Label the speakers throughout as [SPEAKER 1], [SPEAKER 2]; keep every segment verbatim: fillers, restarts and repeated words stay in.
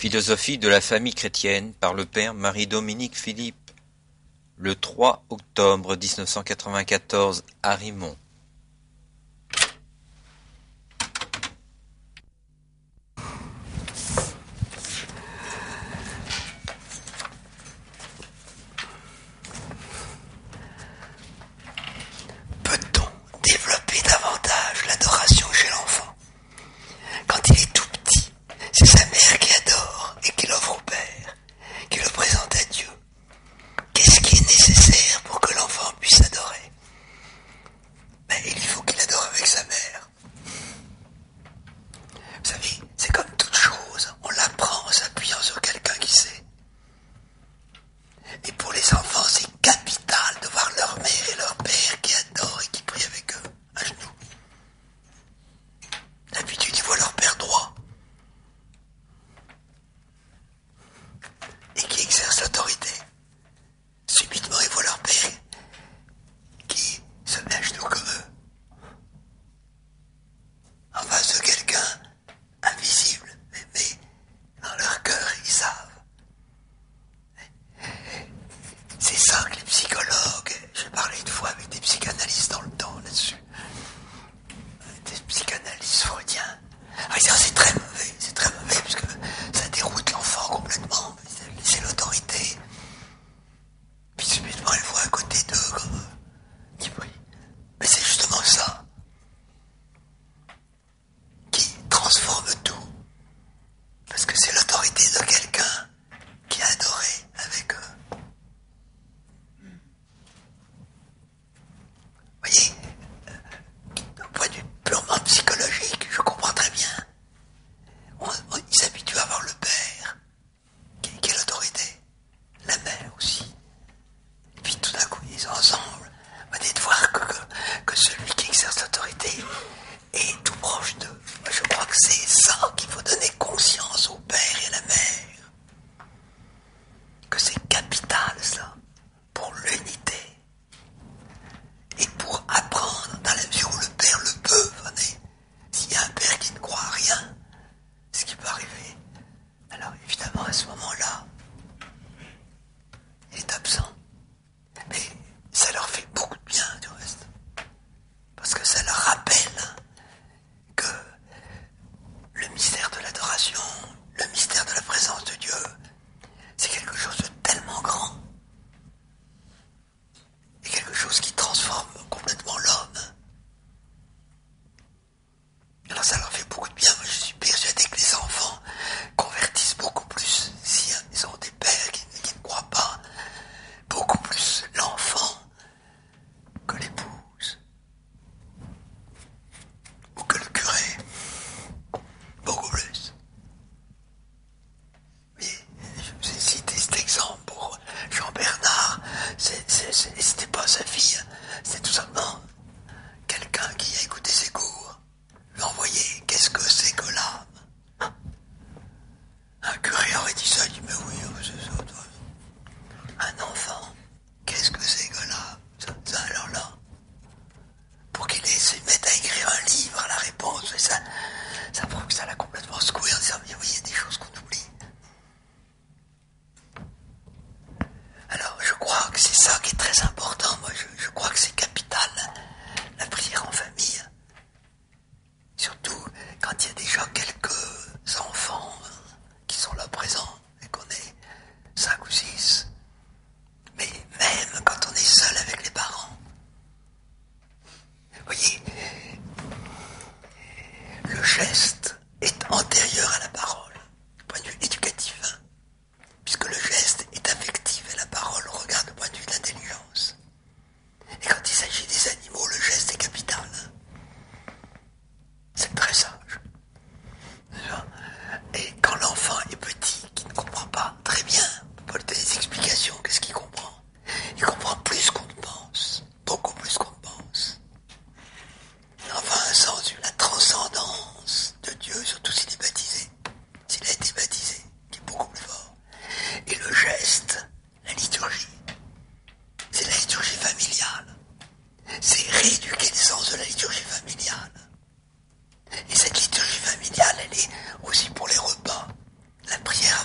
[SPEAKER 1] Philosophie de la famille chrétienne par le père Marie-Dominique Philippe, le trois octobre mille neuf cent quatre-vingt-quatorze à Rimont.
[SPEAKER 2] Peut-on développer davantage l'adoration chez l'enfant? Quand il est tout petit, c'est sa mère qui adore et qui l'offre au Père, qui le présente à Dieu. Qu'est-ce qui est nécessaire pour que l'enfant puisse adorer? Ben, il faut qu'il adore avec sa mère. Vous savez, c'est comme toute chose, on l'apprend en s'appuyant sur quelqu'un qui sait. Et pour les enfants, c'est capital de voir leur mère et leur père qui adorent et qui prient avec eux, à genoux. D'habitude, ils voient leur père droit et qui exerce l'autorité. Subitement, ils voient leur père qui se met à genoux comme eux, en face de quelqu'un invisible, mais, mais dans leur cœur, ils savent. C'est ça que les psychologues, j'ai parlé une fois avec des psychanalystes dans le temps là-dessus, des psychanalystes freudiens. Ah, c'est très mauvais, c'est très mauvais parce que ça déroute l'enfant complètement. C'est l'autorité. Puis subitement, elle voit à côté d'eux comme qui prie. Mais c'est justement ça qui transforme tout. Parce que c'est l'autorité de quelqu'un qui a adoré avec eux. Vous voyez, d'un point de vue purement psychologique, je comprends très bien. On, on, ils s'habituent à voir le père, qui, qui est l'autorité, la mère aussi. Et puis tout d'un coup, ils sont ensemble. On va de voir que, que, que celui qui exerce l'autorité est tout proche d'eux. Moi, je crois que c'est ça qu'il faut donner conscience au père et à la mère. Que c'est capital, ça, pour l'unité. Et pour apprendre, dans la mesure où le père le peut, venez. S'il y a un père qui ne croit à rien, ce qui peut arriver, alors évidemment, à ce moment-là, il est absent. Mais ça leur fait beaucoup de bien, du reste. Parce que ça leur rappelle que le mystère de l'adoration, le mystère de la présence de Dieu, c'est quelque chose de tellement grand. Et quelque chose qui transforme complètement l'homme. Alors ça leur fait beaucoup de bien. Moi, je suis persuadé que les enfants convertissent beaucoup plus, si hein, ils ont des pères qui, qui ne croient pas, beaucoup plus l'enfant que l'épouse ou que le curé, beaucoup plus. Oui, je vous ai cité cet exemple pour Jean Bernard. C'est, c'est, c'est, c'était pas sa fille, c'était tout simplement quelqu'un qui a écouté ses cours, lui a envoyé qu'est-ce que c'est que l'âme. Un curé aurait dit ça, il dit mais oui, c'est ça. Toi. Un enfant, qu'est-ce que c'est que l'âme? Ça, ça alors là, pour qu'il se mette à écrire un livre à la réponse, et ça, ça prouve que ça l'a complètement secoué en disant mais oui, il y a des choses qu'on oublie. Alors, je crois que c'est ça qui est très important. Moi, je, je crois que c'est capital, la prière en famille. Surtout quand il y a déjà quelques enfants qui sont là présents et qu'on est cinq ou six. Mais même quand on est seul avec les parents. Vous voyez, le geste est antérieur à la parole, du point de vue éducatif. Hein, puisque le geste est affectif et la parole regarde du point de vue de l'intelligence. Et quand il s'agit des animaux, le geste est capital. C'est très sage. Et quand l'enfant est petit, qui ne comprend pas très bien, on ne peut pas lui donner des explications, qu'est-ce qu'il comprend? Il comprend plus qu'on ne pense, beaucoup plus qu'on ne pense. Enfin, un sens de la transcendance de Dieu, surtout s'il est baptisé, s'il a été baptisé, qui est beaucoup plus fort. Et le geste, la liturgie, c'est la liturgie familiale. C'est rééduquer le sens de la liturgie familiale. Et cette liturgie familiale, elle est aussi pour les repas. La prière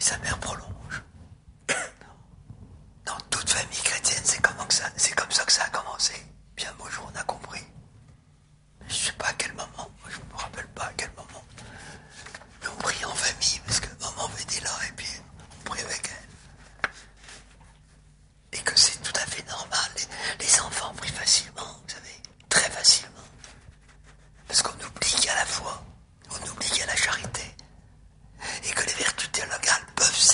[SPEAKER 2] sa mère prolonge. Dans toute famille chrétienne, c'est comment que ça, c'est comme ça que ça a commencé. Puis un beau jour, on a compris. Je sais pas à quel moment, moi je me rappelle pas à quel moment. Mais on prie en famille parce que maman était là et puis on prie avec elle. Et que c'est tout à fait normal. Les, les enfants prient facilement, vous savez, très facilement. Parce qu'on oublie qu'il y a la foi, on oublie qu'il y a la charité. Et que les vertus théologales peuvent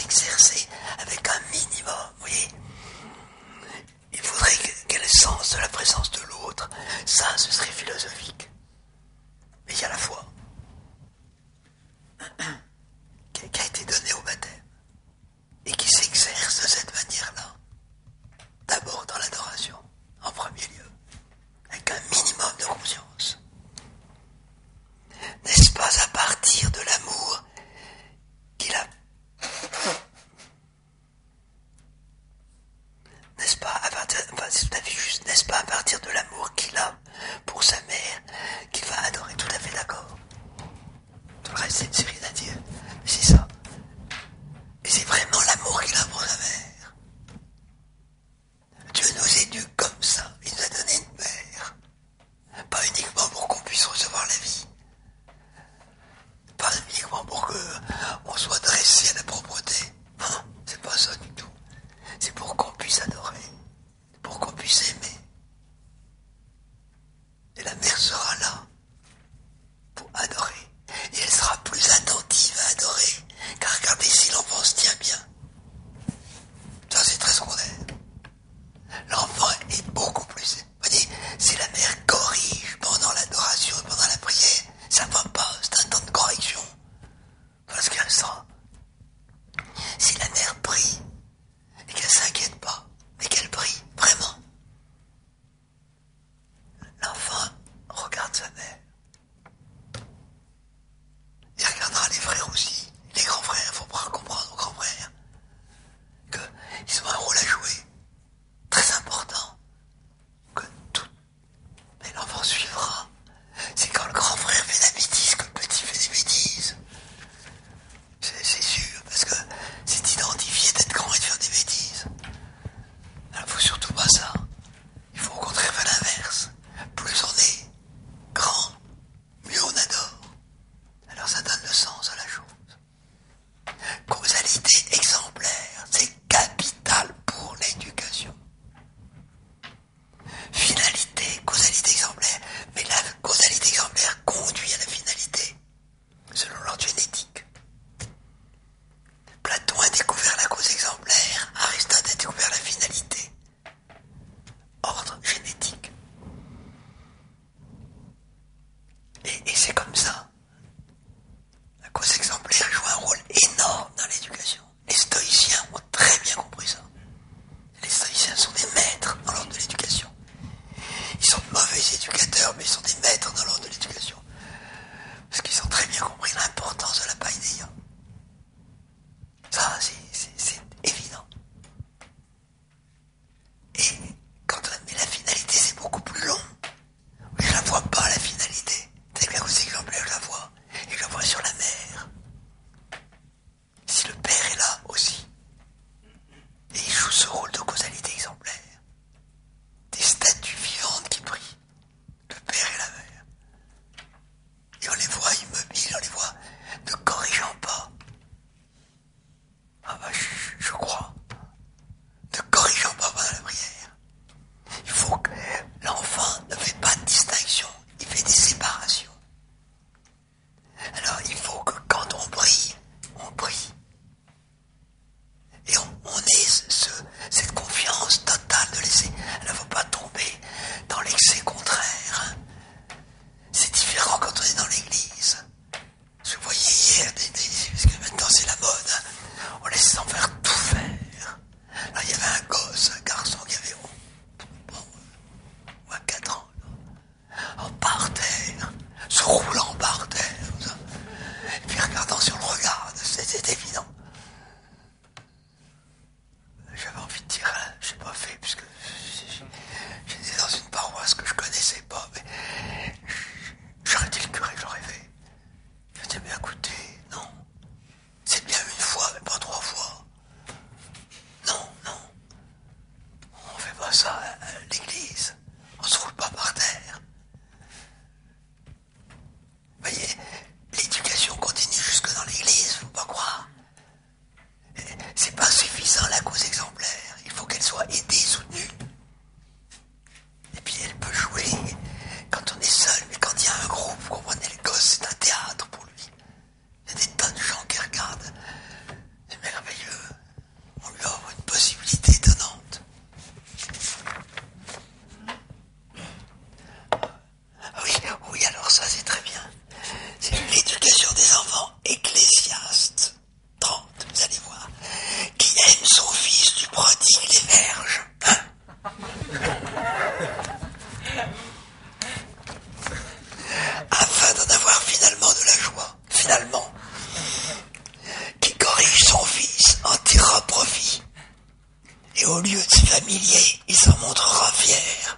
[SPEAKER 2] au lieu de ses familiers, il s'en montrera fier.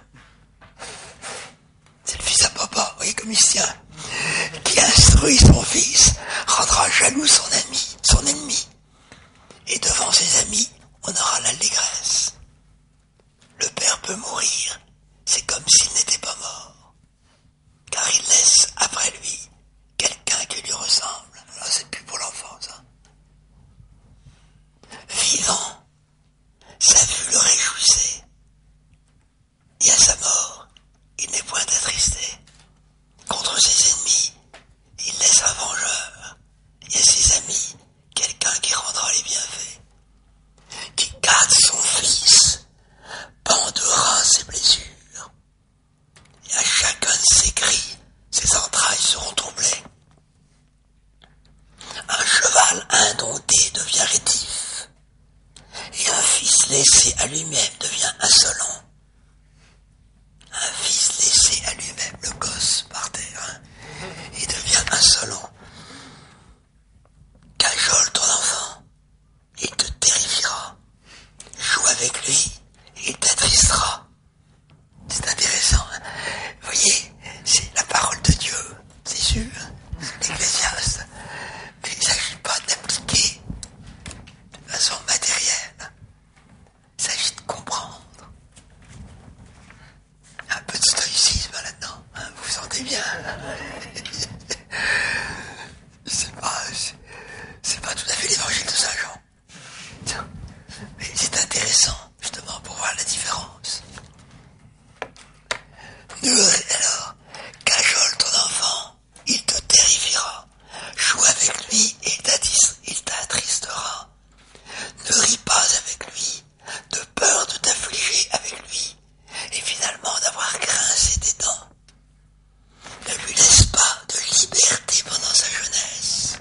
[SPEAKER 2] C'est le fils à papa, vous voyez comme il se tient, qui instruit son fils, rendra jaloux son ami, son ennemi. Et devant ses amis, on aura l'allégresse. Le père peut mourir, c'est comme s'il n'était pas mort, car il laisse après lui quelqu'un qui lui ressemble. Là, c'est plus pour l'enfant, ça. Vivant, sa vue le réjouissait, et à sa mort, il n'est point attristé. Contre ses ennemis, il laisse un vengeur, et à ses amis, quelqu'un qui rendra les bienfaits, qui garde son fils, bandera ses blessures, et à chacun de ses cris, ses entrailles seront troublées. Un cheval indompté devient rétif, et un fils laissé à lui-même devient insolent. Un fils laissé à lui-même, le gosse par terre, hein, il devient insolent. Cajole ton enfant, il te terrifiera. Joue avec lui, il t'attristera. C'est intéressant, hein. Vous voyez, c'est la parole de Dieu, c'est sûr, c'est l'Ecclésiaste. Mais il ne s'agit pas d'appliquer de façon matérielle. Il s'agit de comprendre. Un peu de stoïcisme là-dedans, hein, vous vous sentez bien. C'est pas, c'est, c'est pas tout à fait l'évangile de Saint Jean. Mais c'est intéressant, justement, pour voir la différence. Nous, alors, cajole ton enfant, il te terrifiera. Joue avec lui et il t'attristera. Ne ris pas avec lui, de peur de t'affliger avec lui, et finalement d'avoir grincé des dents. Ne lui laisse pas de liberté pendant sa jeunesse.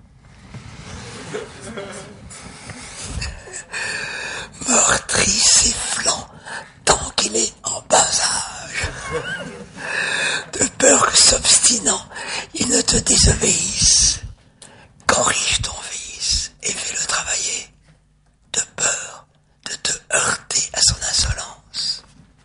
[SPEAKER 2] Meurtrit ses flancs tant qu'il est en bas âge, de peur que s'obstinant, il ne te désobéisse. Corrige ton fils et fais-le travailler, de peur de te heurter à son insolence.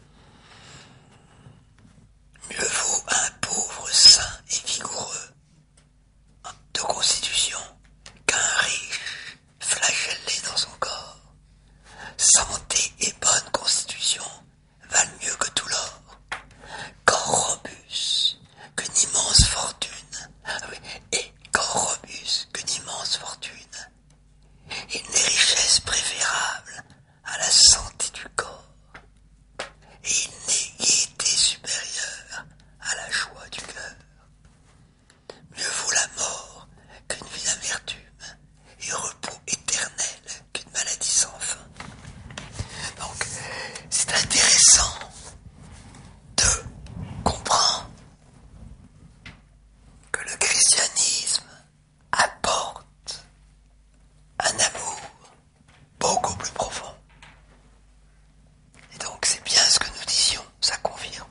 [SPEAKER 2] Mieux vaut un pauvre sain et vigoureux de constitution qu'un riche flagellé dans son corps. Santé et bonne constitution valent mieux que tout l'or. Corps robuste qu'une immense fortune. Et corps robuste qu'une immense fortune. Il n'est richesse préférable à la santé du corps. Et il n'est gaieté supérieure à la joie du cœur. Mieux vaut la mort qu'une vie d'amertume, et repos éternel qu'une maladie sans fin. Donc, c'est intéressant de comprendre que le christianisme apporte un amour beaucoup plus profond. Et donc, c'est bien ce que nous disions, ça confirme.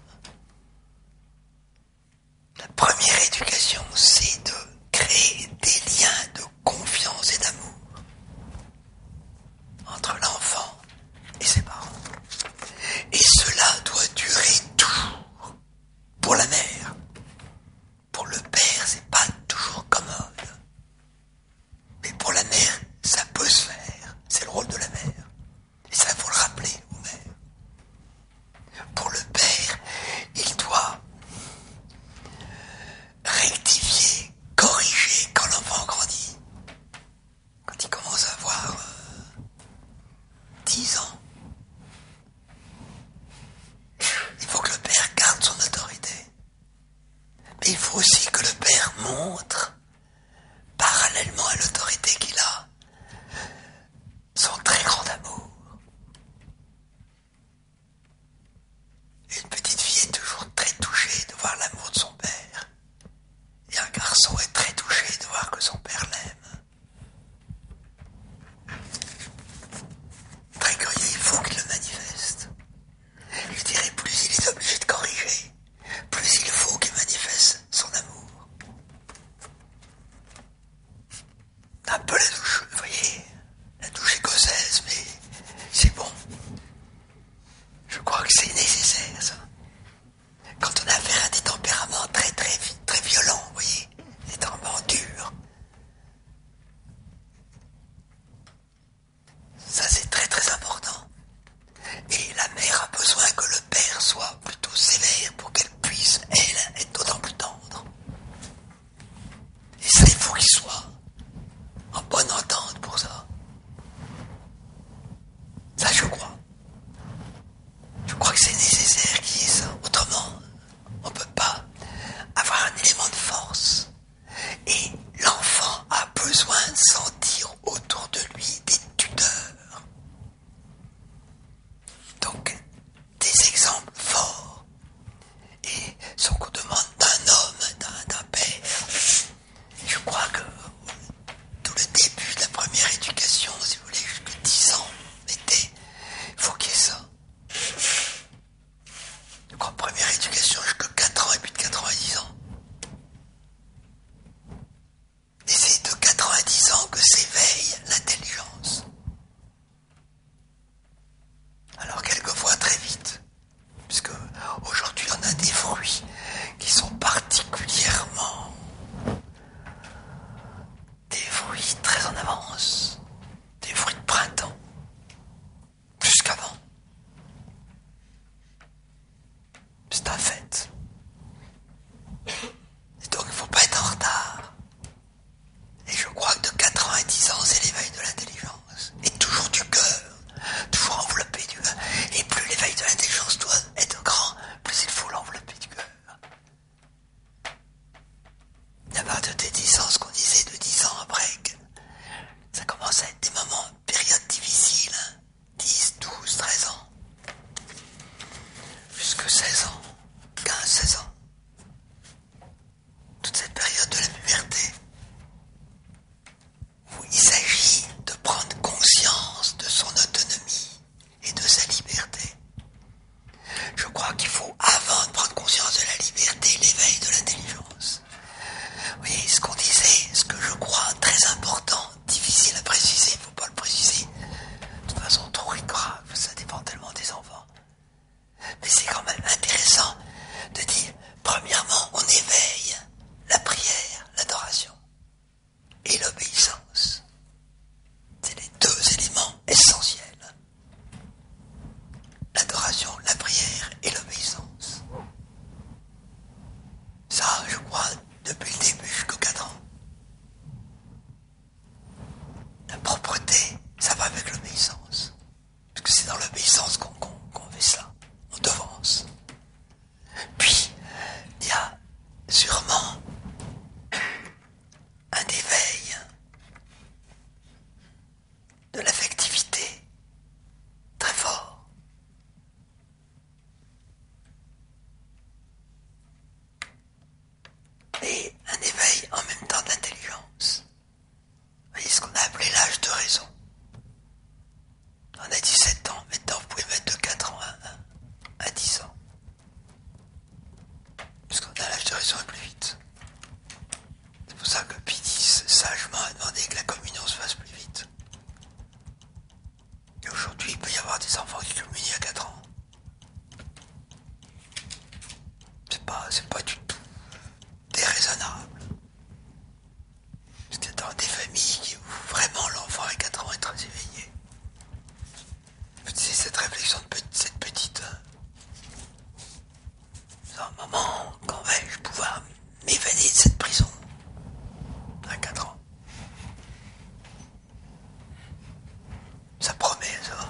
[SPEAKER 2] La première éducation, c'est de créer des liens de confiance et d'amour entre l'enfant et ses parents. Et cela doit durer toujours. Pour la mère, pour le père, c'est pas toujours commode. Mais pour la mère, ça peut se faire. C'est le rôle de la mère. Et ça, faut le rappeler aux mères. Pour le père, il doit rectifier, corriger quand l'enfant grandit. Quand il commence à avoir euh, dix ans. Il faut que le père garde son autorité. Mais il faut aussi que le père montre, parallèlement à l'autorité qu'il a, son très grand amour. Une petite fille est toujours très touchée de voir l'amour de son père. Et un garçon est très touché de voir que son père l'aime. Très curieux, il faut qu'il le manifeste. Je dirais, plus il est obligé de corriger, plus il faut qu'il manifeste son amour. On a dix-sept ans, maintenant vous pouvez mettre de quatre ans à, à dix ans. Parce qu'on a l'âge de raison et plus vite. C'est pour ça que Pie dix, sagement, a demandé que la communion se fasse plus vite. Et aujourd'hui, il peut y avoir des enfants qui communient à quatre ans. C'est pas, c'est pas du tout déraisonnable. Parce que dans des familles où vraiment l'enfant à quatre ans est très éveillé. C'est cette réflexion de cette petite... À un moment, quand vais-je pouvoir m'évader de cette prison à quatre ans? Ça promet, ça.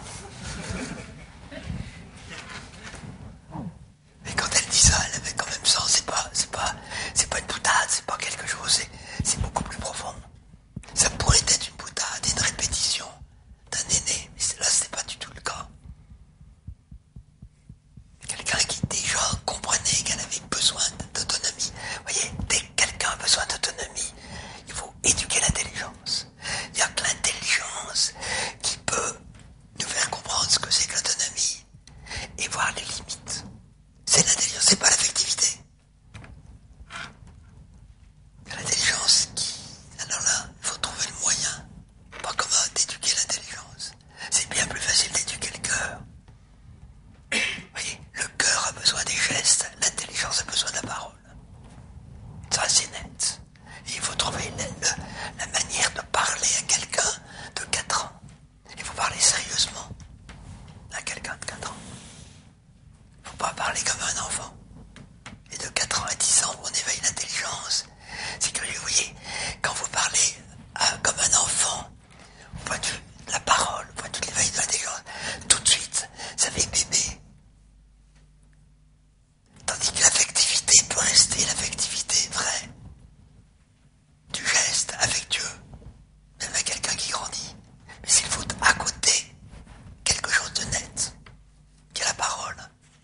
[SPEAKER 2] Mais quand elle dit ça, elle avait quand même sens. C'est pas, c'est pas, c'est pas une boutade, c'est pas quelque chose, c'est, c'est beaucoup plus profond. Ça pourrait être une boutade, une répétition d'un aîné, mais là, c'est pas du tout le cas. Quelqu'un qui déjà comprenait qu'elle avait besoin d'autonomie. Vous voyez, dès que quelqu'un a besoin d'autonomie, il faut éduquer l'intelligence. Il n'y a que l'intelligence qui peut nous faire comprendre ce que c'est que l'autonomie et voir les limites. C'est l'intelligence, c'est pas l'affectivité. C'est l'intelligence qui... Alors là, il faut trouver le moyen, pas comment d'éduquer l'intelligence. C'est bien plus facile d'éduquer le cœur. Vous voyez, le cœur a besoin des gestes, l'intelligence a besoin de la parole. Ça, c'est net. Et il faut trouver la, la, la manière de parler à quelqu'un de quatre ans. Il faut parler sérieusement à quelqu'un de quatre ans. Il ne faut pas parler comme un enfant. Et de quatre ans à dix ans, où on éveille l'intelligence, c'est curieux, vous voyez, quand vous parlez à, comme un enfant, au point de vue de la parole, au point de vue de l'éveil de l'intelligence, tout de suite, ça fait bébé. Tandis que l'affectivité peut rester l'affectivité vraie. Du geste affectueux, même à quelqu'un qui grandit. Mais s'il faut à côté quelque chose de net, qui est la parole.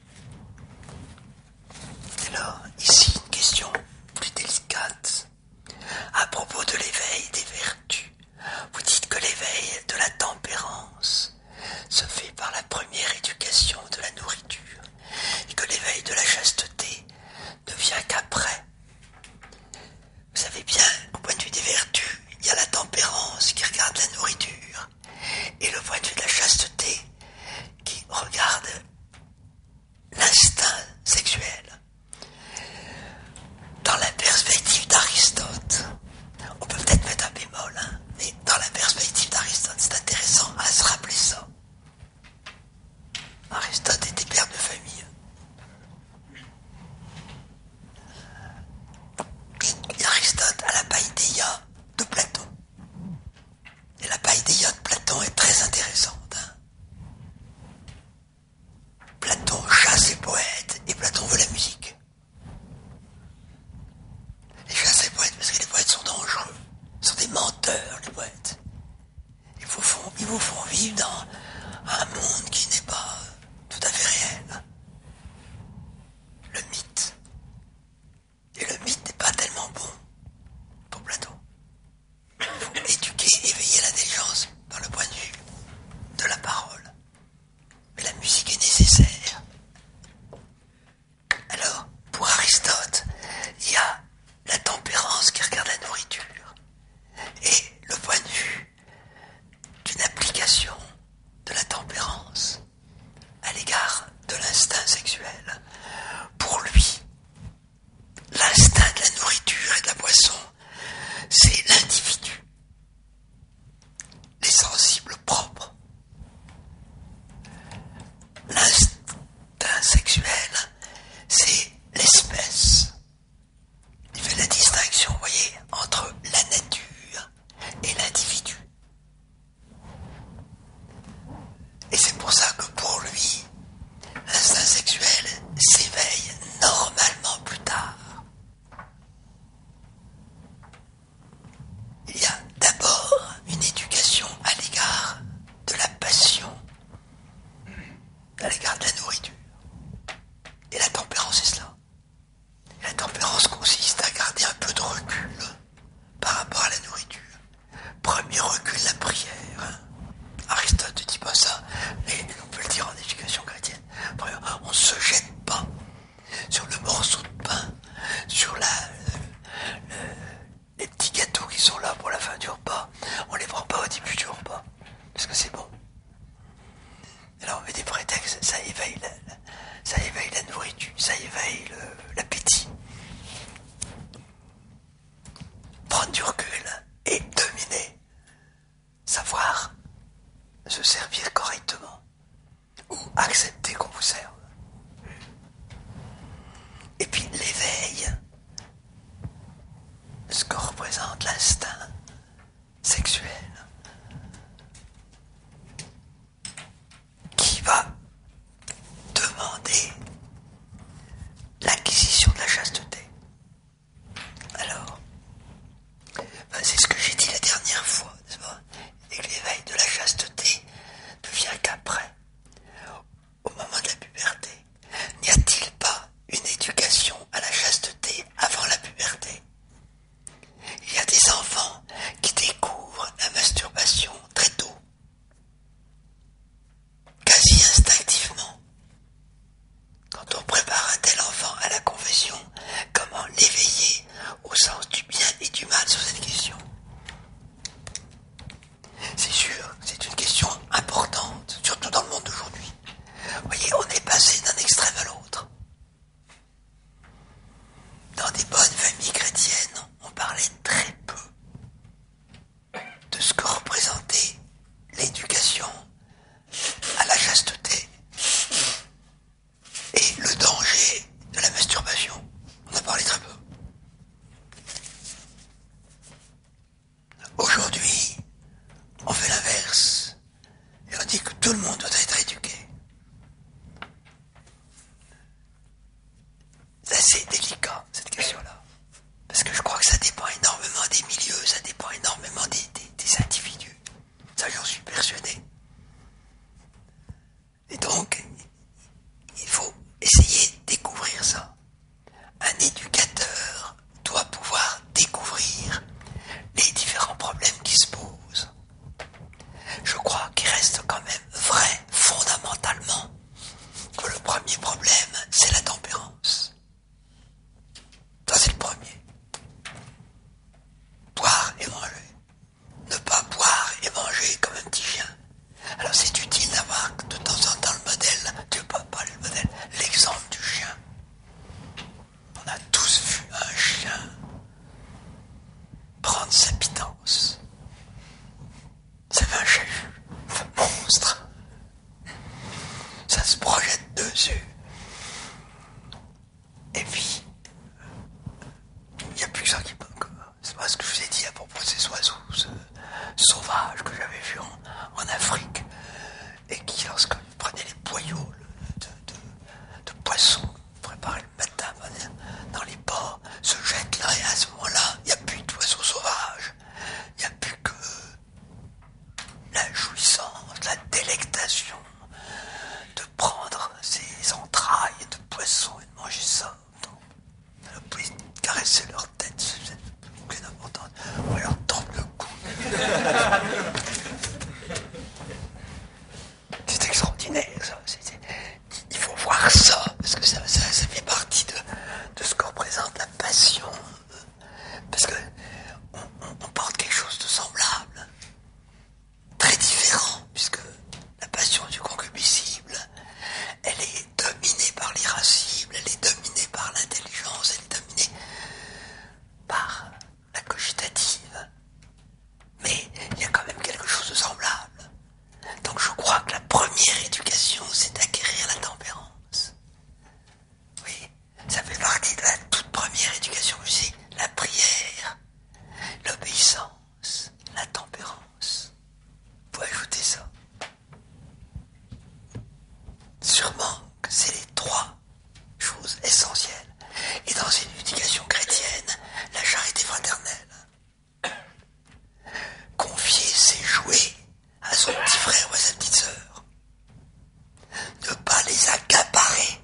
[SPEAKER 2] Et là, ici, une question plus délicate. À propos de l'éveil des vertus, vous dites que l'éveil de la tempérance se fait par la première éducation de la nourriture et que l'éveil de la chasteté ne vient qu'après. Vous savez bien qu'au point de vue des vertus, il y a la tempérance qui regarde la nourriture et le point de vue de la chasteté qui regarde l'instinct sexuel. Dans la perspective d'Aristote, on peut peut-être mettre un bémol, hein, mais dans la perspective d'Aristote, c'est intéressant à se rappeler ça. Aristote était père de famille. Et Aristote a la païdéia de Platon. Et la païdéia de Platon est très intéressante. Hein. Platon chasse les poètes et Platon veut la musique. Il chasse les poètes parce que les poètes sont dangereux. Ils sont des menteurs, les poètes. Ils vous font, ils vous font vivre dans un monde qui n'est pas tout à fait réel. Le mythe. Et le mythe n'est pas tellement bon pour Platon. Il faut éduquer, éveiller l'intelligence par le point de vue de la parole. Mais la musique est nécessaire. Alors, pour Aristote, il y a la tempérance qui regarde la nourriture et le point de vue d'une application de la tempérance se servir correctement ou accepter qu'on vous serve. Et puis l'éveil, ce que représente l'instinct sexuel, qui va demander l'acquisition de la chasteté. Alors, ben c'est ce que j'ai dit la dernière fois, n'est-ce pas? Et que l'éveil de la chasteté ne vient qu'après, au moment de la puberté. N'y a-t-il pas une éducation à la chasteté avant la puberté? Il y a des enfants qui découvrent la masturbation très tôt, quasi instinctivement. Quand on prépare un tel enfant à la confession, comment l'éveiller au sens du bien et du mal sur cette question? C'est sûr, c'est une question importante, surtout dans le monde d'aujourd'hui. Vous voyez, on est passé d'un extrême à l'autre. Dans des bonnes familles chrétiennes, on parlait très peu de ce que représentait l'éducation à la chasteté et le danger de la masturbation. On en parlait très peu. Aujourd'hui, on fait l'inverse et on dit que tout le monde doit être éduqué. C'est assez délicat, cette question-là, parce que je crois que ça dépend énormément des milieux, ça dépend énormément des, des, des individus. Ça, j'en suis persuadé. Et donc, il faut essayer de découvrir ça. Un éducateur doit pouvoir découvrir les différents problèmes qui se posent. Je crois qu'il reste quand même vrai, fondamentalement, que le premier problème, c'est la tempérance. Ça, c'est le premier. Boire et manger. Ne pas boire et manger comme un petit chien. Alors c'est utile d'avoir de temps en temps le modèle, tu peux pas le modèle, l'exemple du chien. On a tous vu un chien prendre sa pitance. Ça fait un chahut, un monstre. Ça se projette dessus. Et puis, il n'y a plus que ça qui peut. C'est pas ce que je vous ai dit à propos de ces oiseaux ce, sauvages que j'avais vus en, en Afrique et qui, lorsque vous prenez les boyaux de, de, de poissons préparés le matin dans les ports, se jettent là et à ce moment-là, il n'y a plus d'oiseaux sauvages. Il n'y a plus que la jouissance, la délectation de prendre ces entrailles de poissons et de manger ça. Vous pouvez caresser leur tête, c'est aucune importance. On leur tendre le cou. C'est extraordinaire, ça. C'est, c'est, il faut voir ça, parce que ça, ça, ça fait partie de, de ce que représente la passion. Parce que on, on, on porte quelque chose de semblable, très différent, puisque la passion du concupiscible, elle est dominée par l'irascible, elle est dominée par l'intelligence, elle est dominée par la cogitative. Mais il y a quand même quelque chose de semblable. Donc je crois que la première éducation, c'est d'acquérir la tempérance. Oui, ça fait partie de la toute première éducation, c'est la prière, l'obéissance, la tempérance. Vous pouvez ajouter ça. Sûrement que c'est les trois choses essentielles. Et dans une éducation chrétienne, la charité fraternelle. Confier ses jouets à son petit frère ou à sa petite sœur. Ne pas les accaparer.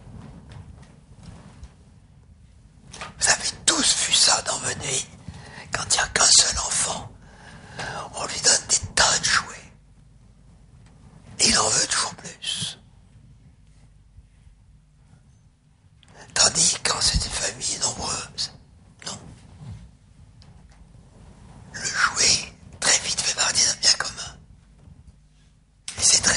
[SPEAKER 2] Vous avez tous vu ça dans vos nuits. Quand il n'y a qu'un seul enfant, on lui donne des tas de jouets. Et il en veut toujours plus. Tandis que quand c'est des familles nombreuses, non. Le jouet, très vite, fait partie d'un bien commun. Et c'est très